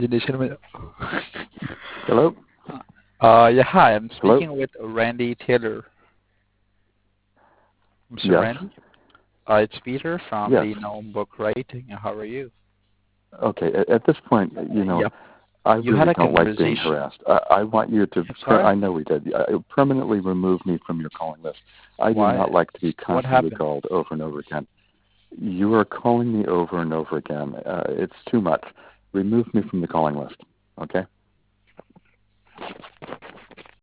Gentlemen. Hello? Yeah, hi. I'm Hello? speaking with Randy Taylor. Mr. Yes. Randy? It's Peter from Yes. the Gnome Book Writing. How are you? Okay. At this point, Yep. I You had really a don't like being conversation. harassed. I want you to, I'm sorry? I know we did, permanently remove me from your calling list. I do Why? not like to be What constantly happened? called over and over again. You are calling me over and over again. It's too much. Remove me from the calling list. Okay?